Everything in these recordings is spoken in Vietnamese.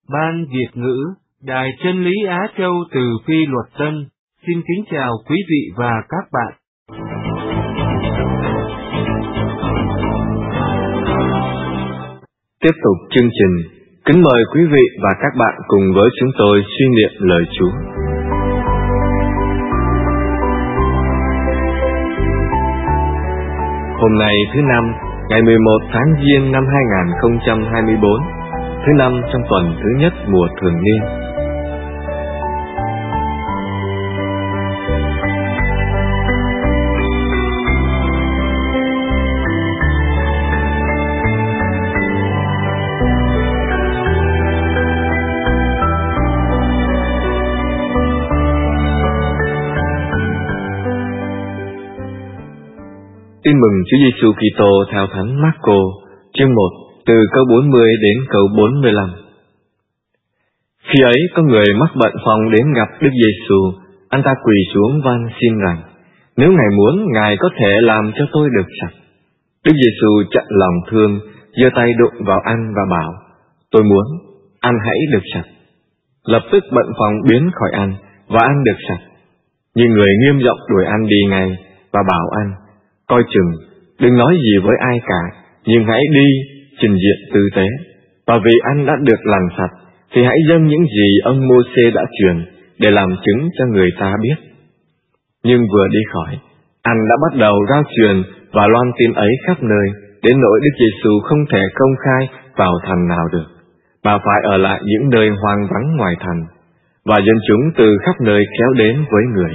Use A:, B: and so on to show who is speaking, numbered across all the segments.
A: Ban Việt ngữ, Đài Chân lý Á Châu từ Phi Luật Tân, xin kính chào quý vị và các bạn.
B: Tiếp tục chương trình, kính mời quý vị và các bạn cùng với chúng tôi suy niệm lời Chúa. Hôm nay thứ Năm, ngày 11 tháng Giêng năm 2024, thứ Năm trong tuần thứ nhất mùa thường niên. Tin mừng Chúa Giêsu Kitô theo Thánh Marco, chương 1, từ câu 40 đến câu 45. Khi ấy có người mắc bệnh phong đến gặp Đức Giêsu, anh ta quỳ xuống van xin rằng: nếu Ngài muốn, Ngài có thể làm cho tôi được sạch. Đức Giêsu chặn lòng thương, giơ tay đụng vào anh và bảo: tôi muốn, anh hãy được sạch. Lập tức bệnh phong biến khỏi anh và anh được sạch. Nhưng người nghiêm giọng đuổi anh đi ngay và bảo anh: coi chừng, đừng nói gì với ai cả, nhưng hãy đi trình diện tư tế. Và vì anh đã được lành sạch, thì hãy dâng những gì ông Mô-sê đã truyền để làm chứng cho người ta biết. Nhưng vừa đi khỏi, anh đã bắt đầu rao truyền và loan tin ấy khắp nơi, đến nỗi Đức Giêsu không thể công khai vào thành nào được, mà phải ở lại những nơi hoang vắng ngoài thành, và dân chúng từ khắp nơi kéo đến với người.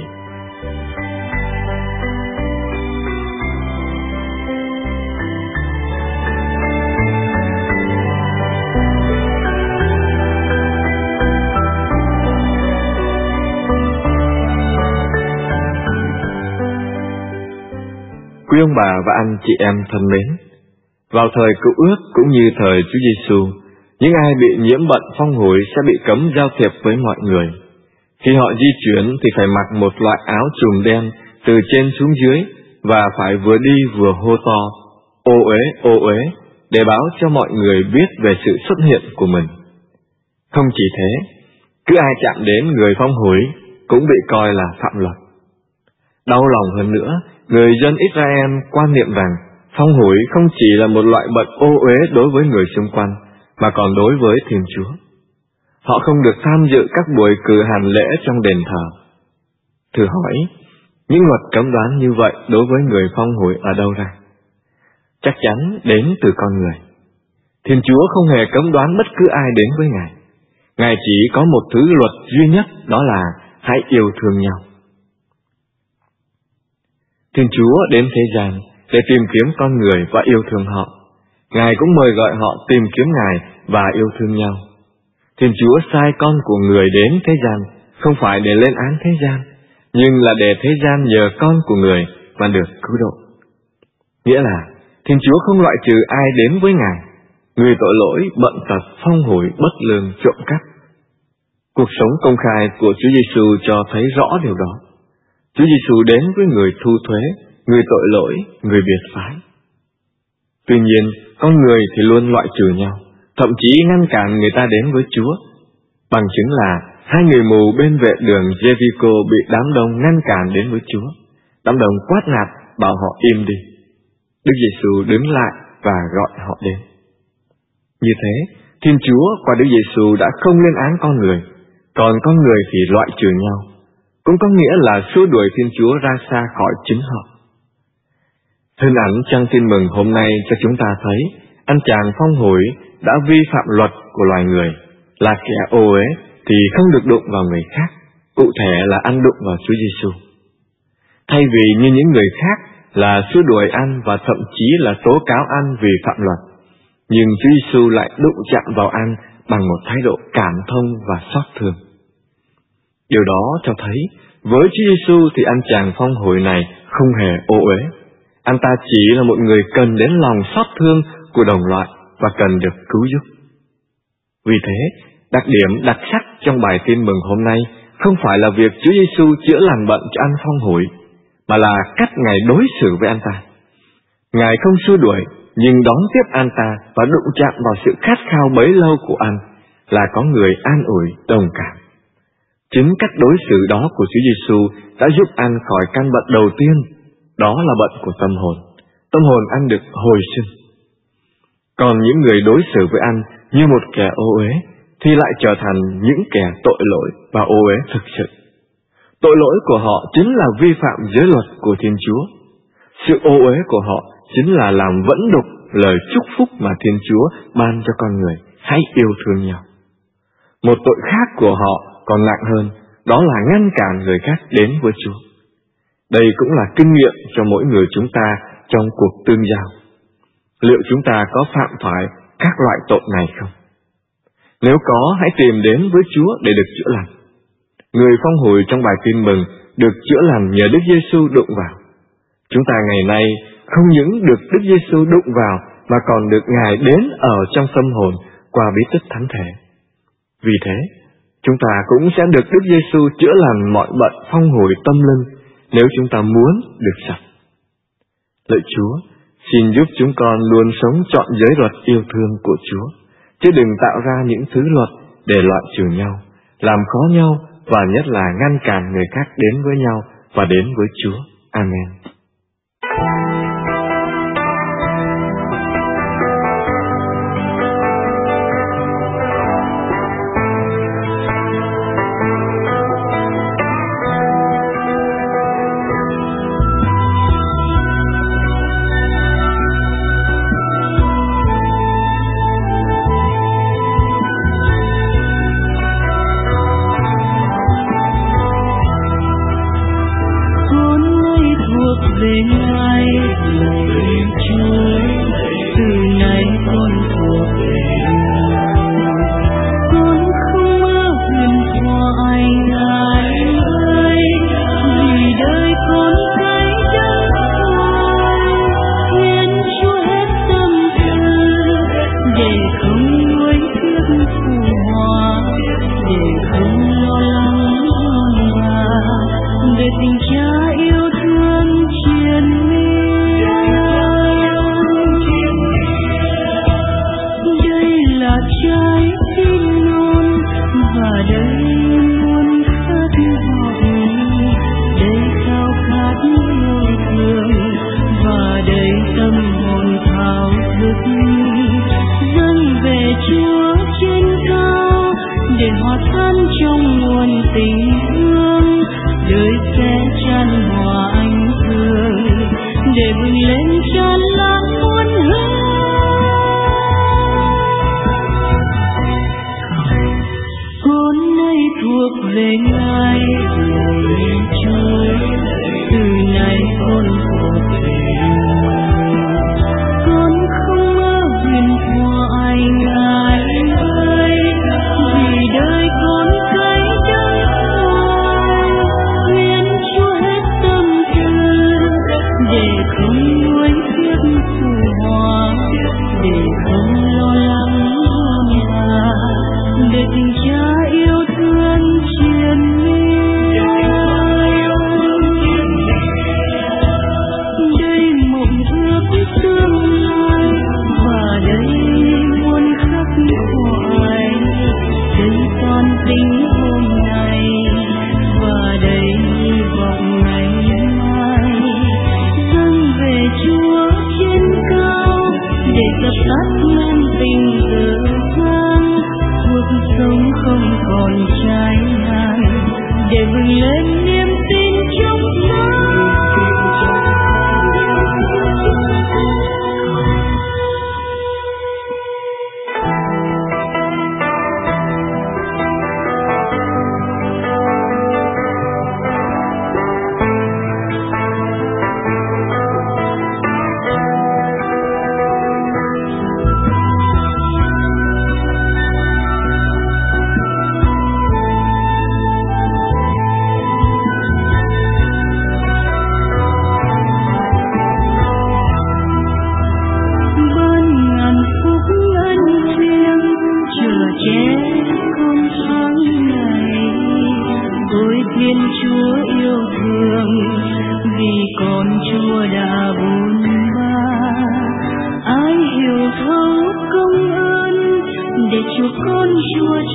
B: Quý ông bà và anh chị em thân mến, vào thời Cựu Ước cũng như thời Chúa Giêsu, những ai bị nhiễm bệnh phong hủi sẽ bị cấm giao thiệp với mọi người. Khi họ di chuyển thì phải mặc một loại áo trùm đen từ trên xuống dưới, và phải vừa đi vừa hô to: ô uế, để báo cho mọi người biết về sự xuất hiện của mình. Không chỉ thế, cứ ai chạm đến người phong hủi cũng bị coi là phạm luật. Đau lòng hơn nữa, người dân Israel quan niệm rằng phong hủi không chỉ là một loại bệnh ô uế đối với người xung quanh, mà còn đối với Thiên Chúa. Họ không được tham dự các buổi cử hành lễ trong đền thờ. Thử hỏi, những luật cấm đoán như vậy đối với người phong hủi ở đâu ra? Chắc chắn đến từ con người. Thiên Chúa không hề cấm đoán bất cứ ai đến với Ngài. Ngài chỉ có một thứ luật duy nhất, đó là hãy yêu thương nhau. Thiên Chúa đến thế gian để tìm kiếm con người và yêu thương họ. Ngài cũng mời gọi họ tìm kiếm Ngài và yêu thương nhau. Thiên Chúa sai con của người đến thế gian không phải để lên án thế gian, nhưng là để thế gian nhờ con của người mà được cứu độ. Nghĩa là Thiên Chúa không loại trừ ai đến với Ngài: người tội lỗi, bệnh tật, phong hủi, bất lương, trộm cắp. Cuộc sống công khai của Chúa Giêsu cho thấy rõ điều đó. Chúa Giêsu đến với người thu thuế, người tội lỗi, người biệt phái. Tuy nhiên, con người thì luôn loại trừ nhau, thậm chí ngăn cản người ta đến với Chúa. Bằng chứng là hai người mù bên vệ đường Jericho bị đám đông ngăn cản đến với Chúa. Đám đông quát nạt bảo họ im đi. Đức Giêsu đứng lại và gọi họ đến. Như thế, Thiên Chúa qua Đức Giêsu đã không lên án con người, còn con người thì loại trừ nhau, cũng có nghĩa là xua đuổi Thiên Chúa ra xa khỏi chính họ. Hình ảnh trang tin mừng hôm nay cho chúng ta thấy anh chàng phong hủi đã vi phạm luật của loài người, là kẻ ô uế thì không được đụng vào người khác, cụ thể là ăn đụng vào Chúa Giêsu. Thay vì như những người khác là xua đuổi ăn và thậm chí là tố cáo ăn vì phạm luật, nhưng Chúa Giêsu lại đụng chạm vào ăn bằng một thái độ cảm thông và xót thương. Điều đó cho thấy với Chúa Giêsu thì anh chàng phong hủi này không hề ô uế. Anh ta chỉ là một người cần đến lòng xót thương của đồng loại và cần được cứu giúp. Vì thế, đặc điểm đặc sắc trong bài tin mừng hôm nay không phải là việc Chúa Giêsu chữa lành bệnh cho anh phong hủi, mà là cách Ngài đối xử với anh ta. Ngài không xua đuổi, nhưng đón tiếp anh ta và đụng chạm vào sự khát khao bấy lâu của anh, là có người an ủi, đồng cảm. Chính cách đối xử đó của Chúa Giêsu đã giúp anh khỏi căn bệnh đầu tiên, đó là bệnh của tâm hồn. Tâm hồn anh được hồi sinh. Còn những người đối xử với anh như một kẻ ô uế thì lại trở thành những kẻ tội lỗi và ô uế thực sự. Tội lỗi của họ chính là vi phạm giới luật của Thiên Chúa. Sự ô uế của họ chính là làm vẫn đục lời chúc phúc mà Thiên Chúa ban cho con người. Hãy yêu thương nhau. Một tội khác của họ còn nặng hơn, đó là ngăn cản người khác đến với Chúa. Đây cũng là kinh nghiệm cho mỗi người chúng ta trong cuộc tương giao. Liệu chúng ta có phạm phải các loại tội này không? Nếu có, hãy tìm đến với Chúa để được chữa lành. Người phong hùi trong bài tin mừng được chữa lành nhờ Đức Giêsu đụng vào. Chúng ta ngày nay không những được Đức Giêsu đụng vào mà còn được Ngài đến ở trong tâm hồn qua bí tích thánh thể. Vì thế, chúng ta cũng sẽ được Đức Giêsu chữa lành mọi bệnh phong hùi tâm linh nếu chúng ta muốn được sạch. Lạy Chúa, xin giúp chúng con luôn sống trọn giới luật yêu thương của Chúa, chứ đừng tạo ra những thứ luật để loại trừ nhau, làm khó nhau và nhất là ngăn cản người khác đến với nhau và đến với Chúa. Amen.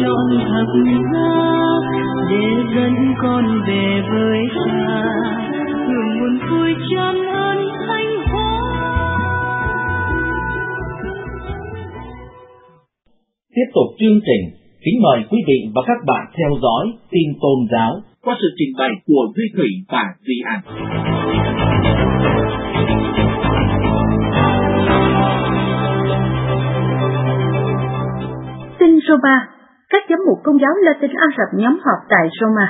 C: lộn thập giá để dẫn con về với Cha, hưởng nguồn vui tràn ơn thanh hóa.
D: Tiếp tục chương trình, kính mời quý vị và các bạn theo dõi tin tôn giáo qua sự trình bày của Duy Thủy và Duy An.
E: Tin Roma, các giám mục Công giáo Latin Ả Rập nhóm họp tại Roma.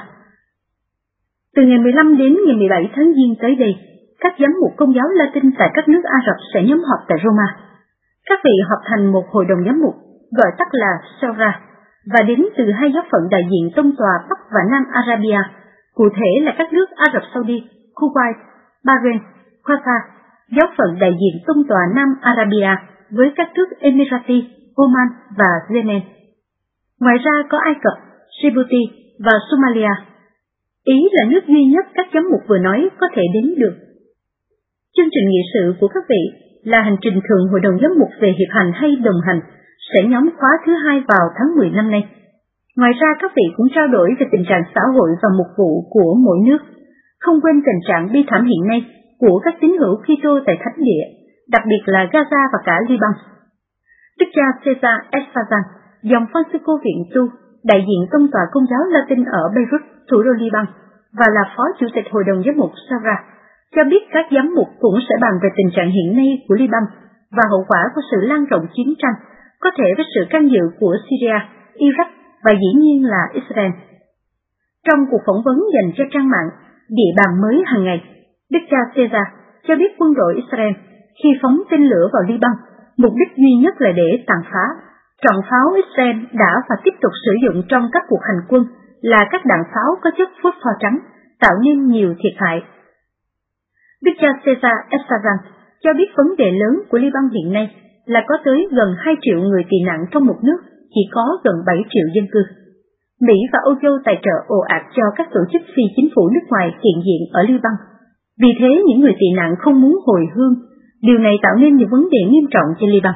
E: Từ ngày 15 đến ngày 17 tháng Giêng tới đây, các giám mục Công giáo Latin tại các nước Ả Rập sẽ nhóm họp tại Roma. Các vị họp thành một hội đồng giám mục, gọi tắt là Shura, và đến từ hai giáo phận đại diện tông tòa Bắc và Nam Arabia, cụ thể là các nước Ả Rập Saudi, Kuwait, Bahrain, Qatar, giáo phận đại diện tông tòa Nam Arabia với các nước Emirati, Oman và Yemen. Ngoài ra có Ai Cập, Djibouti và Somalia. Ý là nước duy nhất các giám mục vừa nói có thể đến được. Chương trình nghị sự của các vị là hành trình thường Hội đồng giám mục về hiệp hành hay đồng hành, sẽ nhóm khóa thứ 2 vào tháng 10 năm nay. Ngoài ra các vị cũng trao đổi về tình trạng xã hội và mục vụ của mỗi nước, không quên tình trạng bi thảm hiện nay của các tín hữu Kitô tại Thánh Địa, đặc biệt là Gaza và cả Liban. Đức cha Cesar Esfazan, dòng Francisco Viện Tu, đại diện tông tòa Công giáo Latin ở Beirut, thủ đô Liban, và là phó chủ tịch Hội đồng giám mục Shura, cho biết các giám mục cũng sẽ bàn về tình trạng hiện nay của Liban và hậu quả của sự lan rộng chiến tranh, có thể với sự can dự của Syria, Iraq và dĩ nhiên là Israel. Trong cuộc phỏng vấn dành cho trang mạng Địa bàn mới hàng ngày, Đức cha Cesar cho biết quân đội Israel khi phóng tên lửa vào Liban, mục đích duy nhất là để tàn phá. Trọng pháo Israel đã và tiếp tục sử dụng trong các cuộc hành quân là các đạn pháo có chất phốt pho trắng, tạo nên nhiều thiệt hại. Đức cha Cesar Esfazan cho biết vấn đề lớn của Liban hiện nay là có tới gần 2 triệu người tị nạn trong một nước chỉ có gần 7 triệu dân cư. Mỹ và Âu Châu tài trợ ồ ạt cho các tổ chức phi chính phủ nước ngoài hiện diện ở Liban. Vì thế những người tị nạn không muốn hồi hương. Điều này tạo nên những vấn đề nghiêm trọng cho Liban.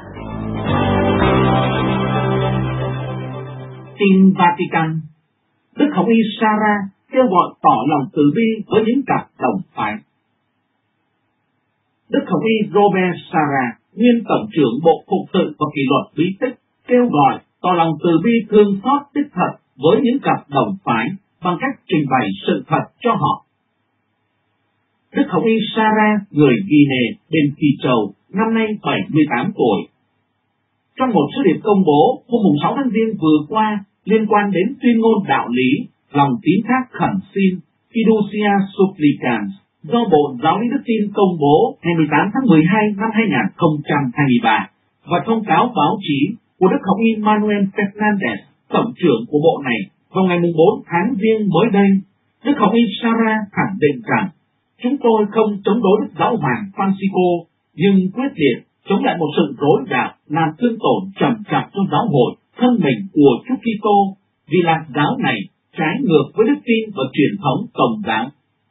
D: Tin Vatican, Đức Hồng Y Sarah kêu gọi tỏ lòng từ bi với những cặp đồng phái. Đức Hồng Y Robert Sarah, nguyên tổng trưởng Bộ Phục sự và Kỷ luật bí tích, kêu gọi tỏ lòng từ bi thương xót đích thật với những cặp đồng phái bằng cách trình bày sự thật cho họ. Đức Hồng Y Sarah, người Guinea bên Phi Châu, năm nay 78 tuổi. Trong một sứ điệp công bố hôm 6 tháng Giêng vừa qua liên quan đến tuyên ngôn đạo lý, lòng tín thác khẩn xin, Fiducia Supplicans, do Bộ Giáo lý Đức tin công bố ngày 18 tháng 12 năm 2023, và thông cáo báo chí của Đức Hồng Y Manuel Fernandez, tổng trưởng của bộ này, vào ngày 4 tháng Giêng mới đây, Đức Hồng Y Sarah khẳng định rằng chúng tôi không chống đối Đức Giáo hoàng Francisco, nhưng quyết liệt chống lại một sự rối đạo làm thương tổn trầm trọng trong giáo hội thân mình của Chúa Kitô, vì lạc giáo này trái ngược với đức tin và truyền thống Công giáo.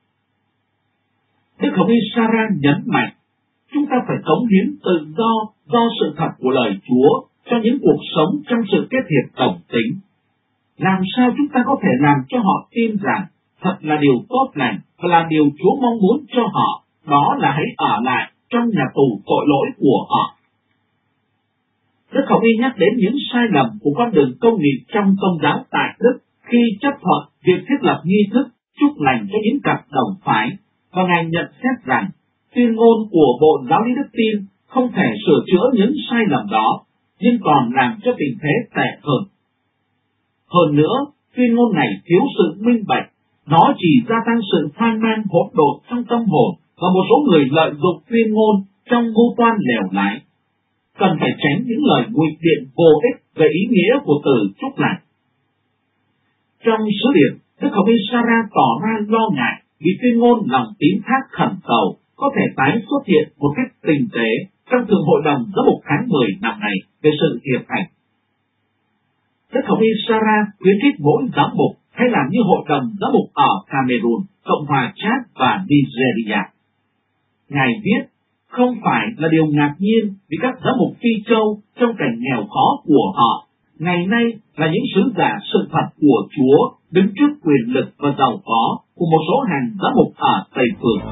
D: Đức Hồng Y Sarah nhấn mạnh, chúng ta phải cống hiến tự do sự thật của lời Chúa cho những cuộc sống trong sự kết hiệp đồng tính. Làm sao chúng ta có thể làm cho họ tin rằng thật là điều tốt lành và là điều Chúa mong muốn cho họ, đó là hãy ở lại trong nhà tù tội lỗi của họ. Đức Hồng Y nhắc đến những sai lầm của con đường công nghị trong Công giáo tại Đức khi chấp thuận việc thiết lập nghi thức chúc lành cho những cặp đồng phái, và Ngài nhận xét rằng tuyên ngôn của Bộ Giáo lý Đức tin không thể sửa chữa những sai lầm đó, nhưng còn làm cho tình thế tệ hơn. Hơn nữa, tuyên ngôn này thiếu sự minh bạch, nó chỉ gia tăng sự hoang mang hỗn độn trong tâm hồn và một số người lợi dụng tuyên ngôn trong mưu toan lèo lái. Cần phải tránh những lời ngụy biện vô ích về ý nghĩa của từ chúc lành. Trong sứ điệp, Đức Hồng Y Sarah tỏ ra lo ngại vì tuyên ngôn lòng tín thác khẩn cầu có thể tái xuất hiện một cách tinh tế trong Thượng hội đồng giám mục tháng 10 năm này về sự hiệp hành. Đức Hồng Y Sarah khuyến khích mỗi giám mục hay làm như hội đồng giám mục ở Cameroon, Cộng hòa Chad và Nigeria. Ngài viết, không phải là điều ngạc nhiên vì các giám mục Phi Châu trong cảnh nghèo khó của họ ngày nay là những sứ giả sự thật của Chúa đứng trước quyền lực và giàu có của một số hàng giám mục ở Tây Phương.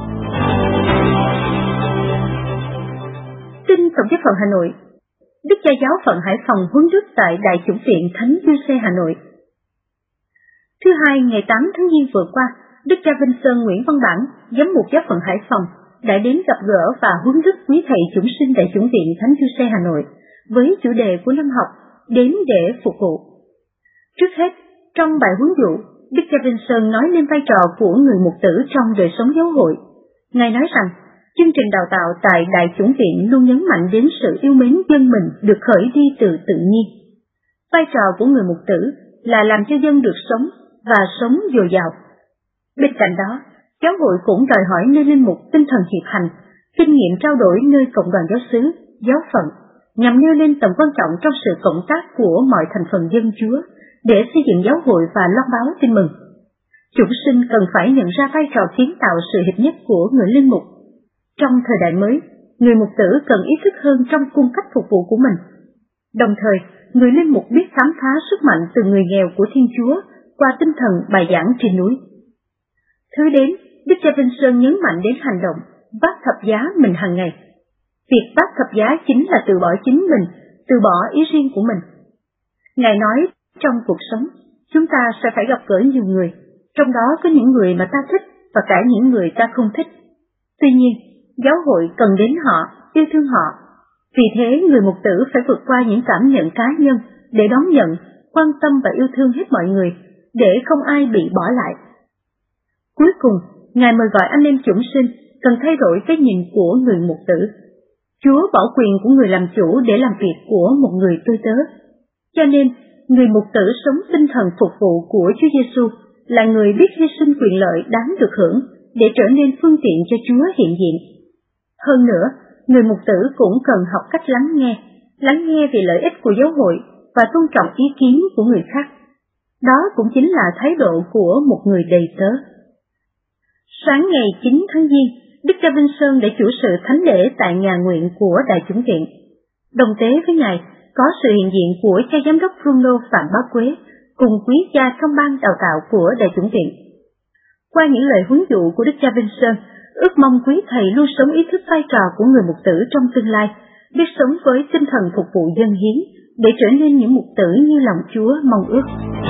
E: Tin Tổng giáo phận Hà Nội. Đức Cha giáo phận Hải Phòng huấn đức tại Đại chủng viện Thánh Giuse Hà Nội. Thứ Hai, ngày 8 tháng Giêng vừa qua, Đức cha Vinh Sơn Nguyễn Văn Bản, giám mục giáo phận Hải Phòng, đã đến gặp gỡ và huấn đức quý thầy chủng sinh Đại chủng viện Thánh Giuse Hà Nội với chủ đề của năm học đến để phục vụ. Trước hết, trong bài huấn dụ, Đức cha Vinh Sơn nói lên vai trò của người mục tử trong đời sống giáo hội. Ngài nói rằng, chương trình đào tạo tại Đại chủng viện luôn nhấn mạnh đến sự yêu mến dân mình được khởi đi từ tự nhiên. Vai trò của người mục tử là làm cho dân được sống và sống dồi dào. Bên cạnh đó, giáo hội cũng đòi hỏi nơi linh mục tinh thần hiệp hành, kinh nghiệm trao đổi nơi cộng đoàn giáo xứ, giáo phận, nhằm nêu lên tầm quan trọng trong sự cộng tác của mọi thành phần dân Chúa để xây dựng giáo hội và loan báo tin mừng. Chủng sinh cần phải nhận ra vai trò kiến tạo sự hiệp nhất của người linh mục. Trong thời đại mới, người mục tử cần ý thức hơn trong cung cách phục vụ của mình. Đồng thời, người linh mục biết khám phá sức mạnh từ người nghèo của Thiên Chúa qua tinh thần bài giảng trên núi. Thứ đến, Đức cha Vinh Sơn nhấn mạnh đến hành động vác thập giá mình hàng ngày. Việc vác thập giá chính là từ bỏ chính mình, từ bỏ ý riêng của mình. Ngài nói, trong cuộc sống, chúng ta sẽ phải gặp gỡ nhiều người, trong đó có những người mà ta thích và cả những người ta không thích. Tuy nhiên, giáo hội cần đến họ, yêu thương họ. Vì thế, người mục tử phải vượt qua những cảm nhận cá nhân để đón nhận, quan tâm và yêu thương hết mọi người, để không ai bị bỏ lại. Cuối cùng, Ngài mời gọi anh em chủng sinh cần thay đổi cái nhìn của người mục tử. Chúa bỏ quyền của người làm chủ để làm việc của một người tôi tớ. Cho nên, người mục tử sống tinh thần phục vụ của Chúa Giêsu là người biết hy sinh quyền lợi đáng được hưởng để trở nên phương tiện cho Chúa hiện diện. Hơn nữa, người mục tử cũng cần học cách lắng nghe vì lợi ích của giáo hội và tôn trọng ý kiến của người khác. Đó cũng chính là thái độ của một người đầy tớ. Sáng ngày 9 tháng Giêng, Đức cha Vinh Sơn đã chủ sự thánh lễ tại nhà nguyện của Đại chủng viện. Đồng tế với Ngài có sự hiện diện của cha giám đốc Bruno Phạm Bá Quế cùng quý cha trong ban đào tạo của Đại chủng viện. Qua những lời huấn dụ của Đức cha Vinh Sơn, ước mong quý thầy luôn sống ý thức vai trò của người mục tử trong tương lai, biết sống với tinh thần phục vụ dân hiến để trở nên những mục tử như lòng Chúa mong ước.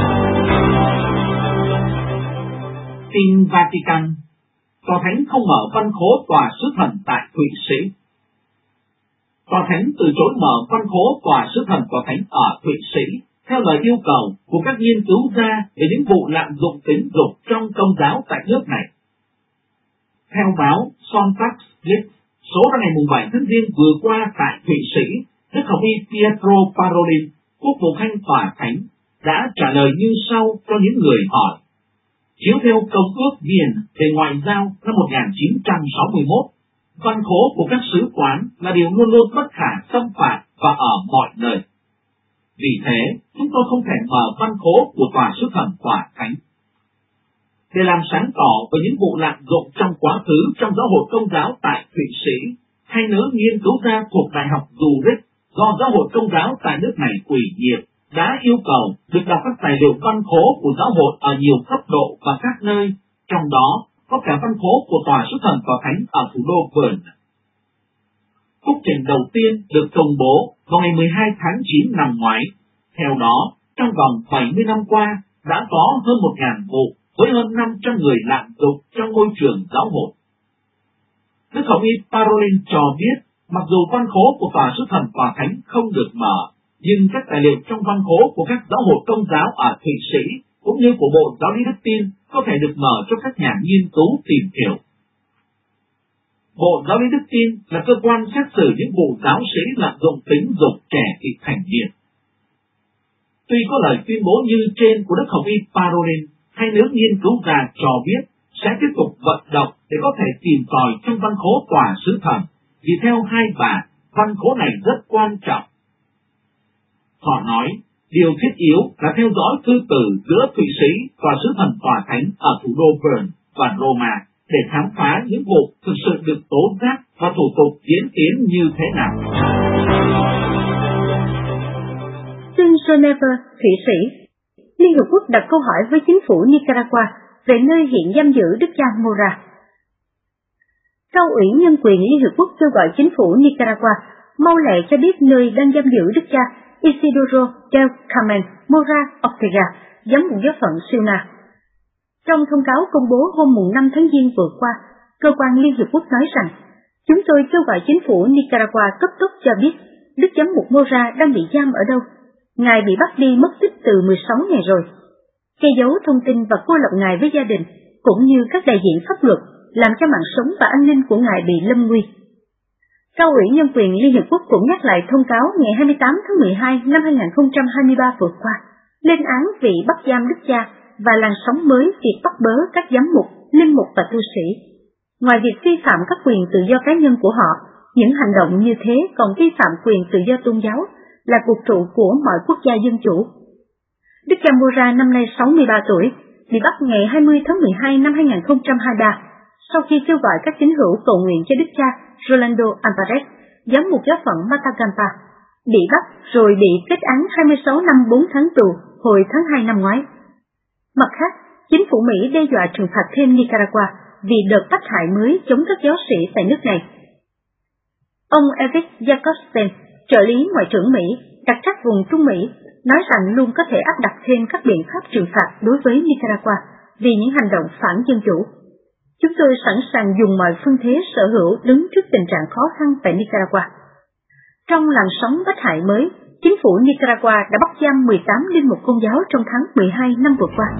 D: Tin Vatican. Tòa Thánh không mở văn khố tòa sứ thần tại Thụy Sĩ. Tòa Thánh từ chối mở văn khố tòa sứ thần Tòa Thánh ở Thụy Sĩ theo lời yêu cầu của các nghiên cứu gia về những vụ lạm dụng tính dục trong công giáo tại nước này. Theo báo Sonntagsblick số ra ngày 7 tháng Giêng vừa qua tại Thụy Sĩ, Đức Hồng y Pietro Parolin, quốc vụ khanh Tòa Thánh, đã trả lời như sau cho những người hỏi. Chiếu theo Công ước Viền về ngoại giao năm 1961, văn khố của các sứ quán là điều luôn luôn bất khả xâm phạm và ở mọi nơi. Vì thế, chúng tôi không thể mở văn khố của tòa sứ thần Tòa Thánh. Để làm sáng tỏ về những vụ lạm dụng trong quá khứ trong giáo hội Công giáo tại Thụy Sĩ, hai nữ nghiên cứu gia thuộc Đại học Zurich do giáo hội Công giáo tại nước này ủy nhiệm đã yêu cầu được đọc các tài liệu văn khố của giáo hội ở nhiều cấp độ và các nơi, trong đó có cả văn khố của tòa sứ thần Tòa Thánh ở thủ đô Bern. Phúc trình đầu tiên được công bố vào ngày 12 tháng 9 năm ngoái. Theo đó, trong vòng 70 năm qua đã có hơn 1.000 vụ với hơn 500 người lạm dụng trong môi trường giáo hội. Đức Hồng y Parolin cho biết, mặc dù văn khố của tòa sứ thần Tòa Thánh không được mở, nhưng các tài liệu trong văn khố của các giáo hội Công giáo ở Thụy Sĩ cũng như của Bộ Giáo lý Đức Tin có thể được mở cho các nhà nghiên cứu tìm hiểu. Bộ Giáo lý Đức Tin là cơ quan xét xử những vụ giáo sĩ lạm dụng tính dục trẻ vị thành niên. Tuy có lời tuyên bố như trên của Đức Hồng y Parolin, hai nữ nghiên cứu gia cho biết sẽ tiếp tục vận động để có thể tìm tòi trong văn khố tòa sứ thần, vì theo hai bà, văn khố này rất quan trọng. Họ nói, điều thiết yếu là theo dõi thư từ giữa Thụy Sĩ và sứ thần Tòa Thánh ở thủ đô Bern và Roma để khám phá những vụ thực sự được tố giác và thủ tục diễn tiến như thế nào.
E: Tin Geneva, Thụy Sĩ. Liên Hiệp Quốc đặt câu hỏi với chính phủ Nicaragua về nơi hiện giam giữ đức cha Mora. Cao ủy nhân quyền Liên Hiệp Quốc kêu gọi chính phủ Nicaragua mau lẹ cho biết nơi đang giam giữ đức cha Isidoro del Carmen Mora Ortega, giám mục giáo phận Siuna. Trong thông cáo công bố hôm 5 tháng Giêng vừa qua, cơ quan Liên Hiệp Quốc nói rằng, chúng tôi kêu gọi chính phủ Nicaragua cấp tốc cho biết đức giám mục Mora đang bị giam ở đâu. Ngài bị bắt đi mất tích từ 16 ngày rồi. Che giấu thông tin và cô lập Ngài với gia đình, cũng như các đại diện pháp luật, làm cho mạng sống và an ninh của Ngài bị lâm nguy. Cao ủy nhân quyền Liên Hiệp Quốc cũng nhắc lại thông cáo ngày 28 tháng 12 năm 2023 vừa qua, lên án vị bắt giam đức cha và làn sóng mới việc bắt bớ các giám mục, linh mục và tu sĩ. Ngoài việc vi phạm các quyền tự do cá nhân của họ, những hành động như thế còn vi phạm quyền tự do tôn giáo, là cuộc trụ của mọi quốc gia dân chủ. Đức cha Mora năm nay 63 tuổi, bị bắt ngày 20 tháng 12 năm 2023, sau khi kêu gọi các tín hữu cầu nguyện cho đức cha Rolando Alvarez, giám mục giáo phận Matagalpa, bị bắt rồi bị kết án 26 năm 4 tháng tù hồi tháng 2 năm ngoái. Mặt khác, chính phủ Mỹ đe dọa trừng phạt thêm Nicaragua vì đợt tác hại mới chống các giáo sĩ tại nước này. Ông Eric Jacobsen, trợ lý Ngoại trưởng Mỹ, đặc trách vùng Trung Mỹ, nói rằng luôn có thể áp đặt thêm các biện pháp trừng phạt đối với Nicaragua vì những hành động phản dân chủ. Chúng tôi sẵn sàng dùng mọi phương thế sở hữu đứng trước tình trạng khó khăn tại Nicaragua. Trong làn sóng bắt hại mới, chính phủ Nicaragua đã bắt giam 18 linh mục công giáo trong tháng 12 năm vừa qua.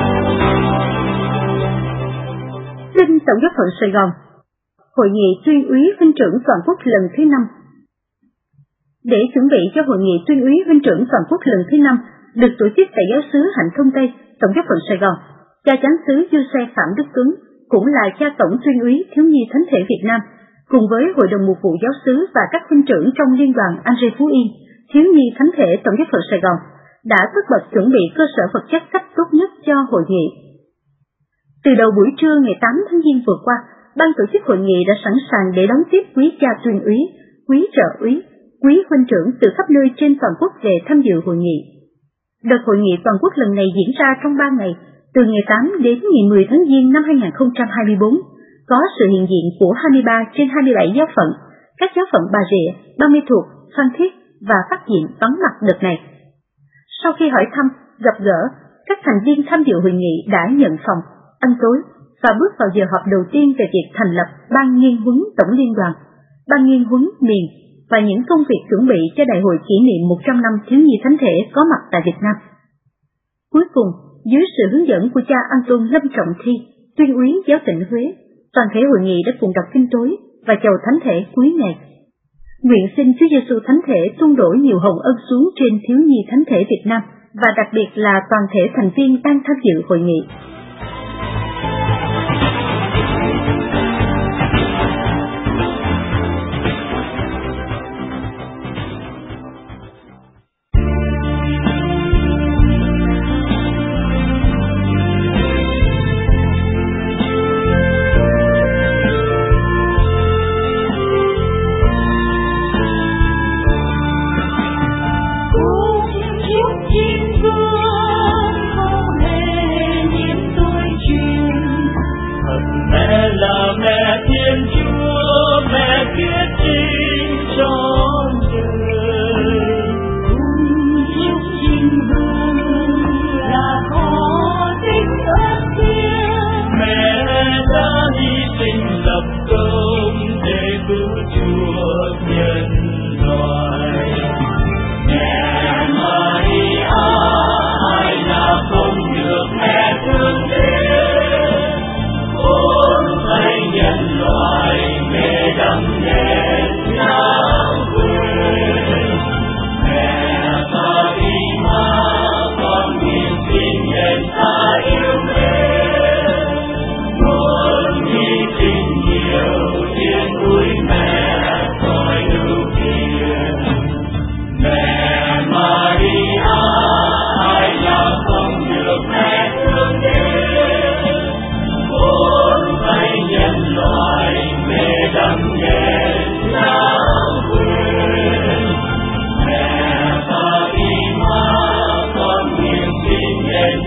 E: Tin Tổng giáo phận Sài Gòn, Hội nghị tuyên úy huynh trưởng toàn quốc lần thứ 5. Để chuẩn bị cho hội nghị tuyên úy huynh trưởng toàn quốc lần thứ 5 được tổ chức tại giáo xứ Hạnh Thông Tây, Tổng giáo phận Sài Gòn, cha chánh xứ Giuse Phạm Đức Tuấn cũng là cha tổng tuyên úy thiếu nhi thánh thể Việt Nam, cùng với hội đồng mục vụ giáo xứ và các huynh trưởng trong liên đoàn Andre Phú Yên, thiếu nhi thánh thể Tổng giáo phận Sài Gòn, đã tất bật chuẩn bị cơ sở vật chất cách tốt nhất cho hội nghị. Từ đầu buổi trưa ngày 8 tháng Giêng vừa qua, ban tổ chức hội nghị đã sẵn sàng để đón tiếp quý cha tuyên úy, quý trợ úy, quý huynh trưởng từ khắp nơi trên toàn quốc về tham dự hội nghị. Đợt hội nghị toàn quốc lần này diễn ra trong 3 ngày, từ ngày 8 đến ngày 10 tháng Giêng năm 2024, có sự hiện diện của 23 trên 27 giáo phận, các giáo phận Bà Rịa, Ba Mê Thuột, Phan Thiết và Phát Diệm vắng mặt đợt này. Sau khi hỏi thăm, gặp gỡ, các thành viên tham dự hội nghị đã nhận phòng, ăn tối và bước vào giờ họp đầu tiên về việc thành lập Ban Nghiên huấn Tổng Liên đoàn, Ban Nghiên huấn miền và những công việc chuẩn bị cho Đại hội kỷ niệm 100 năm thiếu nhi thánh thể có mặt tại Việt Nam. Cuối cùng, dưới sự hướng dẫn của cha Anton Lâm Trọng Thi, tuyên úy giáo tịnh Huế, toàn thể hội nghị đã cùng đọc kinh tối và chầu thánh thể cuối ngày. Nguyện xin Chúa Giêsu thánh thể tuôn đổ nhiều hồng ân xuống trên thiếu nhi thánh thể Việt Nam và đặc biệt là toàn thể thành viên đang tham dự hội nghị.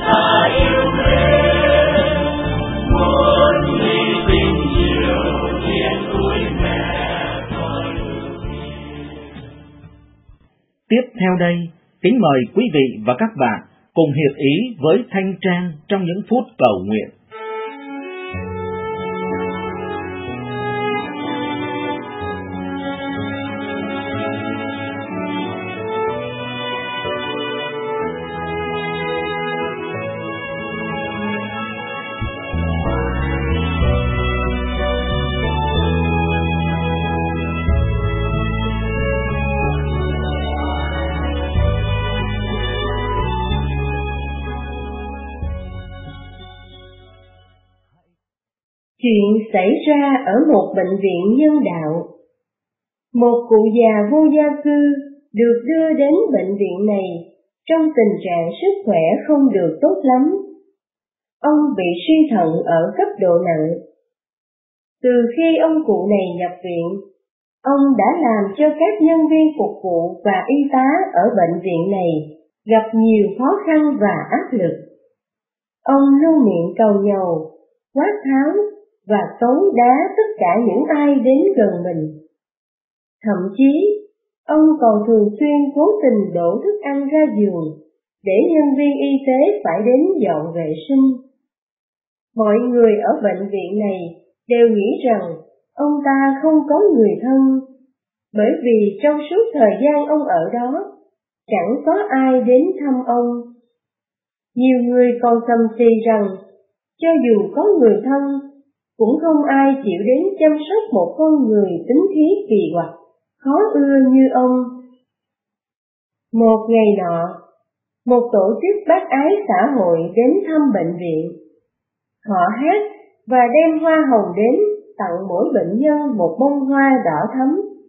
C: ta yêu mến, muốn hy sinh nhiều thiên núi mẹ con.
D: Tiếp theo đây, kính mời quý vị và các bạn cùng hiệp ý với Thanh Trang trong những phút cầu nguyện.
F: Chuyện xảy ra ở một bệnh viện nhân đạo. Một cụ già vô gia cư được đưa đến bệnh viện này trong tình trạng sức khỏe không được tốt lắm. Ông bị suy thận ở cấp độ nặng. Từ khi ông cụ này nhập viện, ông đã làm cho các nhân viên phục vụ và y tá ở bệnh viện này gặp nhiều khó khăn và áp lực. Ông luôn miệng cầu nhàu, quát tháo và tấu đá tất cả những ai đến gần mình. Thậm chí, ông còn thường xuyên cố tình đổ thức ăn ra giường để nhân viên y tế phải đến dọn vệ sinh. Mọi người ở bệnh viện này đều nghĩ rằng ông ta không có người thân, bởi vì trong suốt thời gian ông ở đó, chẳng có ai đến thăm ông. Nhiều người còn sầm xì rằng, cho dù có người thân, cũng không ai chịu đến chăm sóc một con người tính khí kỳ quặc, khó ưa như ông. Một ngày nọ, một tổ chức bác ái xã hội đến thăm bệnh viện. Họ hát và đem hoa hồng đến tặng mỗi bệnh nhân một bông hoa đỏ thắm.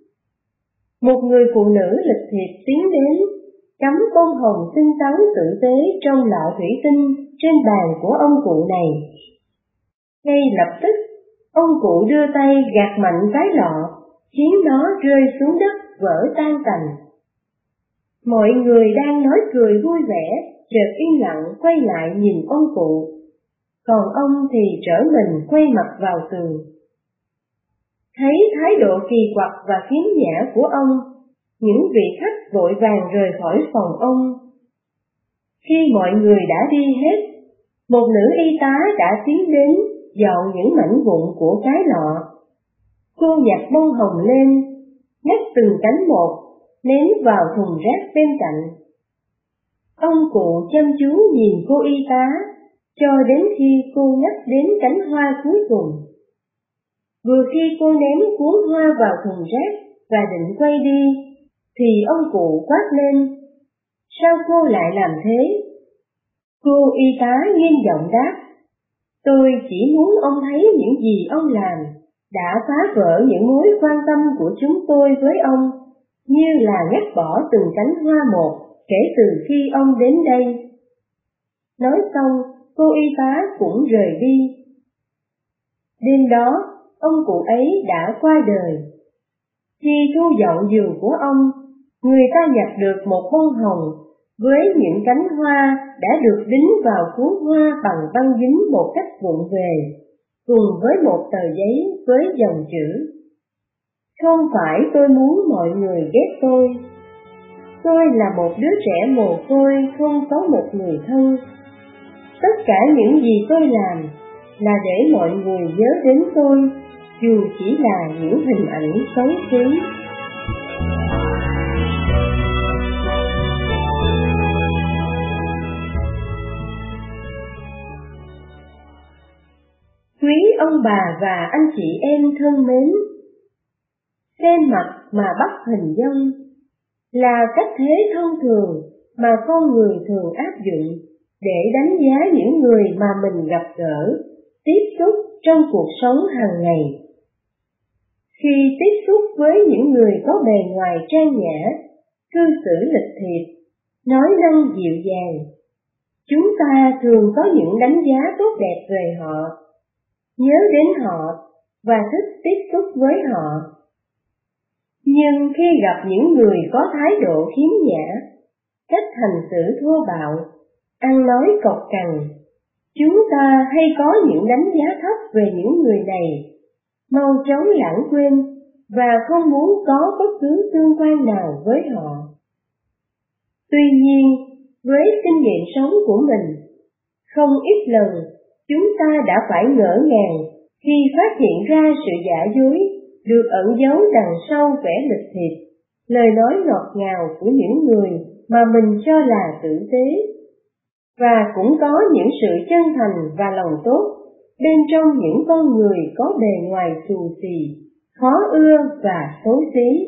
F: Một người phụ nữ lịch thiệp tiến đến, cắm bông hồng xinh xắn tử tế trong lọ thủy tinh trên bàn của ông cụ này. Ngay lập tức, ông cụ đưa tay gạt mạnh cái lọ, khiến nó rơi xuống đất vỡ tan tành. Mọi người đang nói cười vui vẻ, chợt im lặng quay lại nhìn ông cụ, còn ông thì trở mình quay mặt vào tường. Thấy thái độ kỳ quặc và khiếm nhã của ông, những vị khách vội vàng rời khỏi phòng ông. Khi mọi người đã đi hết, một nữ y tá đã tiến đến dọn những mảnh vụn của cái lọ. Cô nhặt bông hồng lên, nhấc từng cánh một, ném vào thùng rác bên cạnh. Ông cụ chăm chú nhìn cô y tá, cho đến khi cô nhắc đến cánh hoa cuối cùng. Vừa khi cô ném cuốn hoa vào thùng rác và định quay đi, thì ông cụ quát lên, sao cô lại làm thế? Cô y tá nghiêm giọng đáp, tôi chỉ muốn ông thấy những gì ông làm đã phá vỡ những mối quan tâm của chúng tôi với ông, như là ngắt bỏ từng cánh hoa một kể từ khi ông đến đây. Nói xong, cô y tá cũng rời đi. Đêm đó, ông cụ ấy đã qua đời. Khi thu dọn giường của ông, người ta nhặt được một bông hồng với những cánh hoa đã được đính vào cuốn hoa bằng băng dính một cách vụng về, cùng với một tờ giấy với dòng chữ: không phải tôi muốn mọi người ghét tôi là một đứa trẻ mồ côi không có một người thân. Tất cả những gì tôi làm là để mọi người nhớ đến tôi, dù chỉ là những hình ảnh xấu xí. Quý ông bà và anh chị em thân mến, xem mặt mà bắt hình dong là cách thế thông thường mà con người thường áp dụng để đánh giá những người mà mình gặp gỡ, tiếp xúc trong cuộc sống hàng ngày. Khi tiếp xúc với những người có bề ngoài trang nhã, cư xử lịch thiệp, nói năng dịu dàng, chúng ta thường có những đánh giá tốt đẹp về họ, nhớ đến họ và thích tiếp xúc với họ. Nhưng khi gặp những người có thái độ khiếm nhã, cách hành xử thô bạo, ăn nói cộc cằn. Chúng ta hay có những đánh giá thấp về những người này, mau chóng lãng quên và không muốn có bất cứ tương quan nào với họ. Tuy nhiên, với kinh nghiệm sống của mình, không ít lần chúng ta đã phải ngỡ ngàng khi phát hiện ra sự giả dối được ẩn giấu đằng sau vẻ lịch thiệp, lời nói ngọt ngào của những người mà mình cho là tử tế. Và cũng có những sự chân thành và lòng tốt bên trong những con người có bề ngoài xù xì, khó ưa và xấu xí.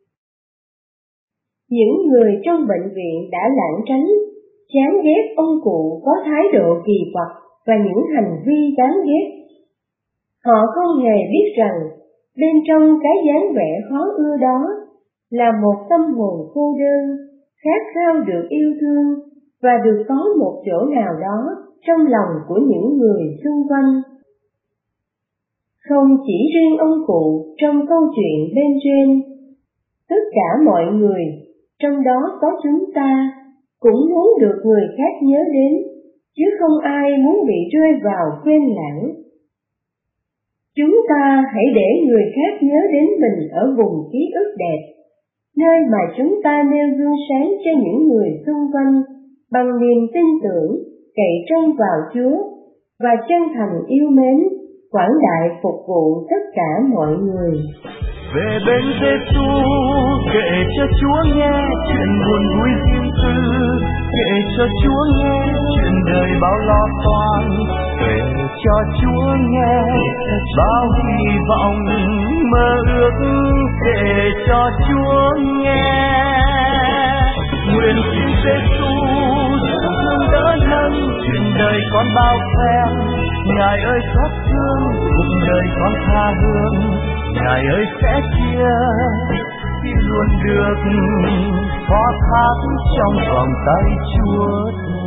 F: Những người trong bệnh viện đã lảng tránh, chán ghét ông cụ có thái độ kỳ quặc và những hành vi đáng ghét. Họ không hề biết rằng bên trong cái dáng vẻ khó ưa đó là một tâm hồn cô đơn, khát khao được yêu thương và được có một chỗ nào đó trong lòng của những người xung quanh. Không chỉ riêng ông cụ trong câu chuyện bên trên, tất cả mọi người, trong đó có chúng ta, cũng muốn được người khác nhớ đến, chứ không ai muốn bị rơi vào quên lãng. Chúng ta hãy để người khác nhớ đến mình ở vùng ký ức đẹp, nơi mà chúng ta nêu gương sáng cho những người xung quanh bằng niềm tin tưởng, cậy trông vào Chúa và chân thành yêu mến, quảng đại phục vụ tất cả mọi người.
C: Về bên Giêsu kể cho Chúa nghe chuyện buồn vui riêng tư, kể cho Chúa nghe chuyện đời bao lo toan, kể cho Chúa nghe bao hy vọng mơ ước, kể cho Chúa nghe. Nguyện xin Giêsu thương đỡ nâng chuyện đời con bao phen, Ngài ơi xót thương cuộc đời con tha hương, Ngài ơi sẽ chia khi luôn được phó thác trong vòng tay Chúa.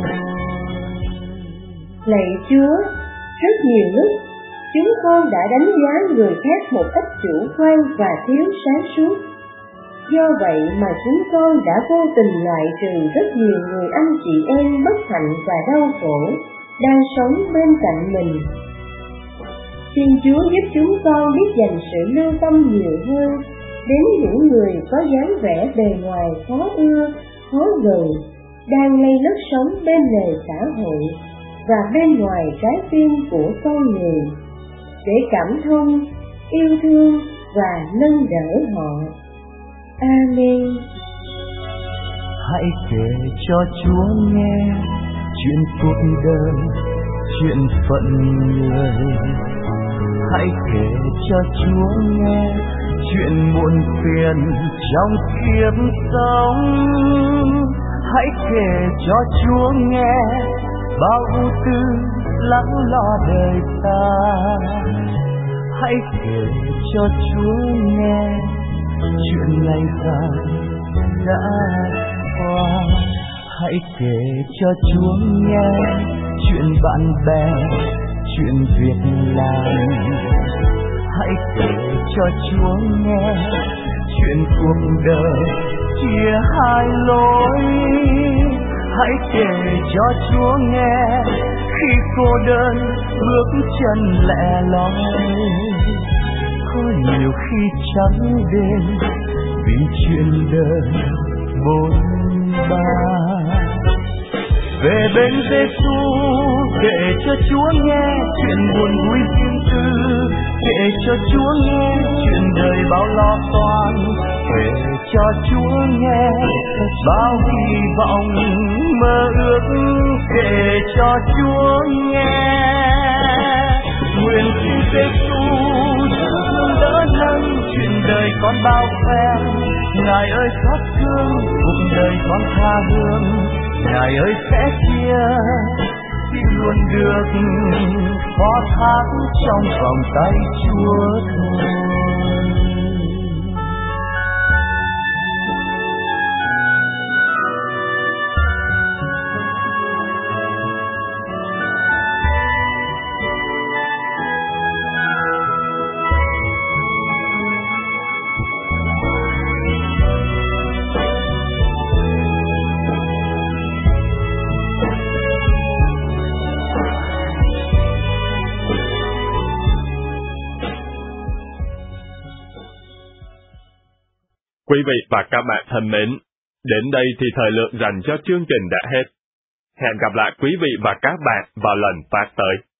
F: Lạy Chúa, rất nhiều lúc chúng con đã đánh giá người khác một cách chủ quan và thiếu sáng suốt. Do vậy mà chúng con đã vô tình loại trừ rất nhiều người anh chị em bất hạnh và đau khổ đang sống bên cạnh mình. Xin Chúa giúp chúng con biết dành sự lưu tâm nhiều hơn đến những người có dáng vẻ bề ngoài khó ưa, khó gần, đang lây lất sống bên lề xã hội và bên ngoài trái tim của con người, để cảm thông, yêu thương và nâng đỡ họ. Amen.
C: Hãy kể cho Chúa nghe chuyện cuộc đời, chuyện phận người. Hãy kể cho Chúa nghe chuyện muộn phiền trong kiếp sống. Hãy kể cho Chúa nghe bao ưu tư lắng lo đời ta. Hãy kể cho Chúa nghe chuyện ngày dài đã qua. Hãy kể cho Chúa nghe chuyện bạn bè, chuyện việc làm. Hãy kể cho Chúa nghe chuyện cuộc đời chia hai lối. Hãy kể cho Chúa nghe khi cô đơn bước chân lẻ loi. Có nhiều khi trắng đêm vì chuyện đời bôn ba. Về bên Giêsu kể cho Chúa nghe chuyện buồn vui riêng tư, kể cho Chúa nghe chuyện đời bao lo toan, kể cho Chúa nghe bao hy vọng mơ ước, kể cho Chúa nghe. Nguyện xin Giêsu thương đỡ nâng chuyện đời con bao phen, Ngài ơi xót thương cuộc đời con tha hương, Ngài ơi sẽ chia khi luôn được phó thác trong vòng tay Chúa thôi.
G: Quý vị và các bạn thân mến, đến đây thì thời lượng dành cho chương trình đã hết. Hẹn gặp lại quý vị và các bạn vào lần phát tới.